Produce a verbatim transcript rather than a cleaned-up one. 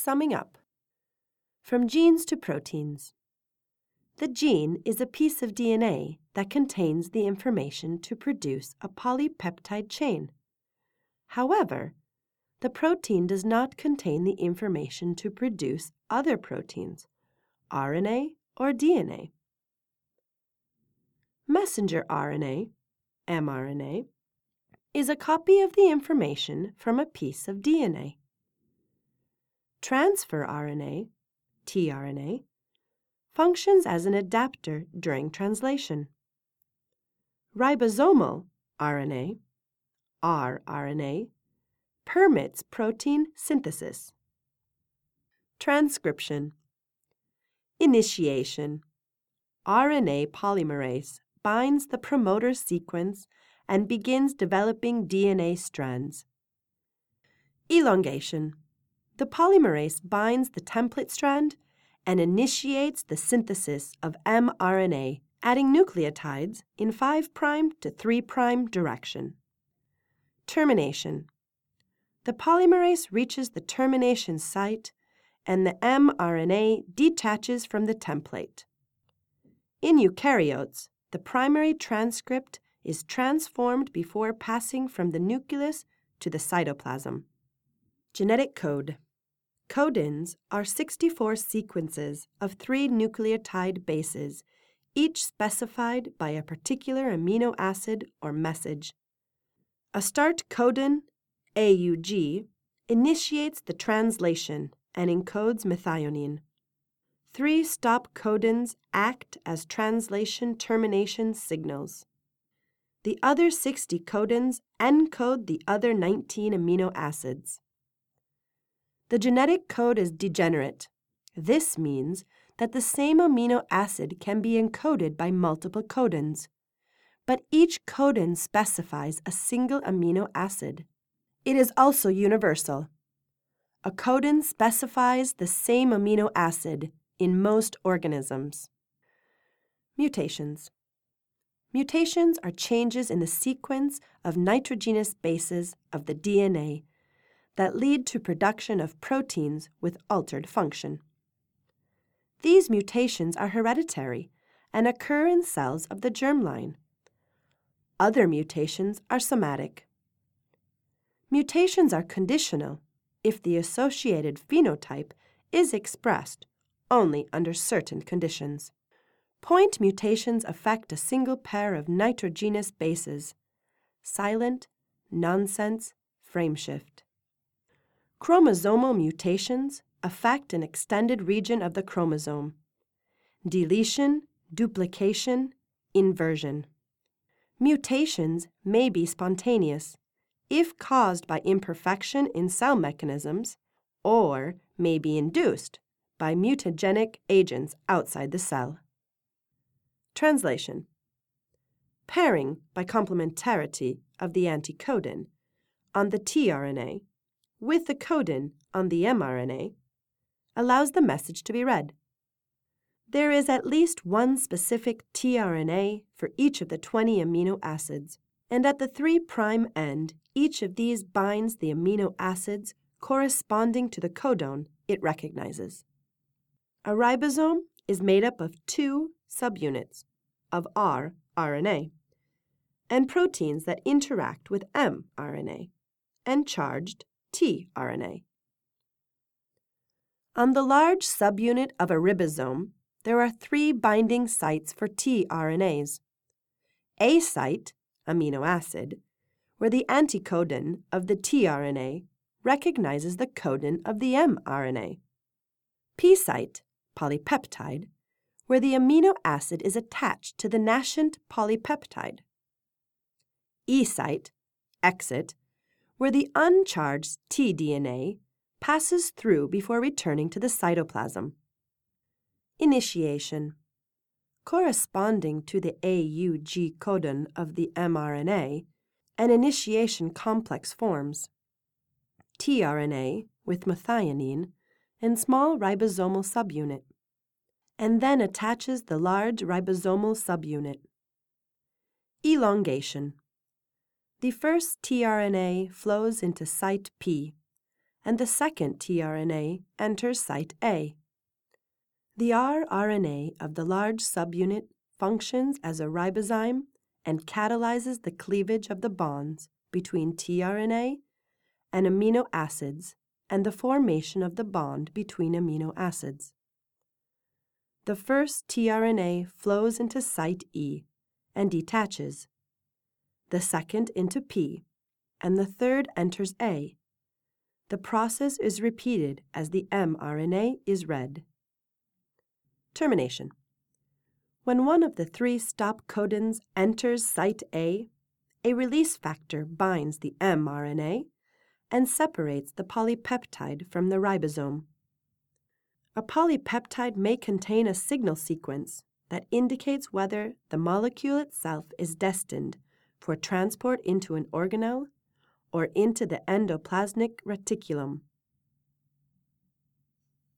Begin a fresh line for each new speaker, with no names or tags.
summing up. From genes to proteins. The gene is a piece of D N A that contains the information to produce a polypeptide chain. However, the protein does not contain the information to produce other proteins, R N A or D N A. Messenger R N A, mRNA, is a copy of the information from a piece of D N A. Transfer R N A, tRNA, functions as an adapter during translation. Ribosomal R N A, rRNA, permits protein synthesis. Transcription. Initiation. R N A polymerase binds the promoter sequence and begins developing D N A strands. Elongation. The polymerase binds the template strand and initiates the synthesis of mRNA, adding nucleotides in five prime to three prime direction. Termination. The polymerase reaches the termination site and the mRNA detaches from the template. In eukaryotes, the primary transcript is transformed before passing from the nucleus to the cytoplasm. Genetic code. Codons are sixty-four sequences of three nucleotide bases, each specified by a particular amino acid or message. A start codon, A U G, initiates the translation and encodes methionine. Three stop codons act as translation termination signals. The other sixty codons encode the other nineteen amino acids. The genetic code is degenerate. This means that the same amino acid can be encoded by multiple codons, but each codon specifies a single amino acid. It is also universal. A codon specifies the same amino acid in most organisms. Mutations. Mutations are changes in the sequence of nitrogenous bases of the D N A that lead to production of proteins with altered function. These mutations are hereditary and occur in cells of the germline. Other mutations are somatic. Mutations are conditional if the associated phenotype is expressed only under certain conditions. Point mutations affect a single pair of nitrogenous bases, silent, nonsense, frameshift. Chromosomal mutations affect an extended region of the chromosome. Deletion, duplication, inversion. Mutations may be spontaneous if caused by imperfection in cell mechanisms, or may be induced by mutagenic agents outside the cell. Translation. Pairing by complementarity of the anticodon on the tRNA with the codon on the mRNA allows the message to be read. There is at least one specific tRNA for each of the twenty amino acids, and at the three prime end, each of these binds the amino acids corresponding to the codon it recognizes. A ribosome is made up of two subunits of rRNA and proteins that interact with mRNA and charged tRNA. On the large subunit of a ribosome, there are three binding sites for tRNAs. A site, amino acid, where the anticodon of the tRNA recognizes the codon of the mRNA. P site, polypeptide, where the amino acid is attached to the nascent polypeptide. E site, exit, where the uncharged tDNA passes through before returning to the cytoplasm. Initiation. Corresponding to the A U G codon of the mRNA, an initiation complex forms. tRNA with methionine and small ribosomal subunit, and then attaches the large ribosomal subunit. Elongation. The first tRNA flows into site P, and the second tRNA enters site A. The rRNA of the large subunit functions as a ribozyme and catalyzes the cleavage of the bonds between tRNA and amino acids and the formation of the bond between amino acids. The first tRNA flows into site E and detaches, the second into P, and the third enters A. The process is repeated as the mRNA is read. Termination. When one of the three stop codons enters site A, a release factor binds the mRNA and separates the polypeptide from the ribosome. A polypeptide may contain a signal sequence that indicates whether the molecule itself is destined for transport into an organelle or into the endoplasmic reticulum.